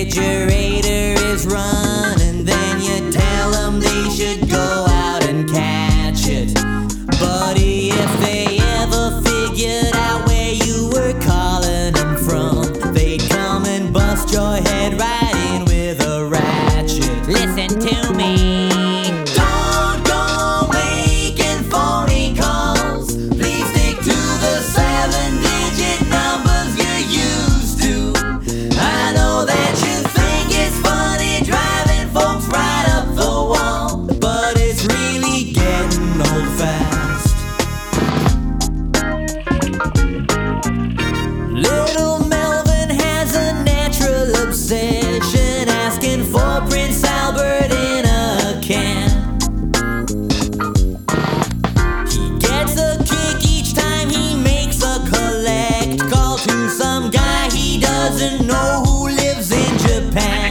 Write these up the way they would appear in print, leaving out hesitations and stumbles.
refrigerator is running, then you tell them they should go out and catch it. Buddy, if they ever figured out where you were calling them from, they'd come and bust your head right in with a ratchet. Listen to me. Don't go making phony calls. Please stick to the 7-digit numbers you're used to. I know that you think it's funny driving folks right up the wall, but it's really getting old fast. Little Melvin has a natural obsession, asking for Prince Albert in a can. He gets a kick each time he makes a collect call to some guy he doesn't know who lives in Japan.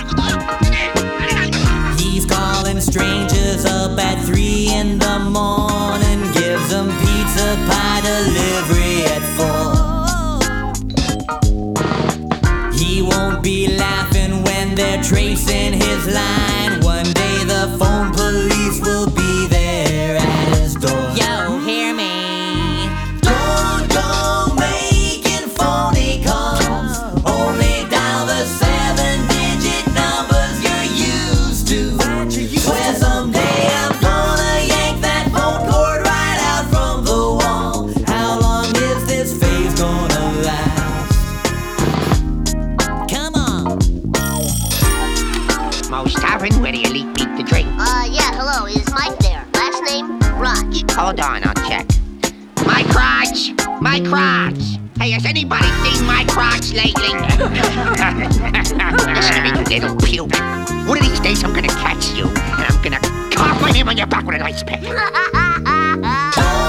He's calling strangers up at 3 in the morning, gives them pizza pie delivery at 4. He won't be laughing when they're tracing his line. One day the phone police will be there at his door. Yo, hear me. Don't go making phony calls. Only dial the 7-digit numbers you're used to. Swear someday I'm gonna yank that phone cord right out from the wall. How long is this phase gonna last? Come on. Most often, where do you beat the drink? Yeah, hello, is Mike there? Last name, Raj. Hold on, I'll check. My crotch! My crotch! Hey, has anybody seen my crotch lately? Listen to me, you little puke. One of these days I'm gonna catch you, and I'm gonna cough my name on your back with an ice pick. Don't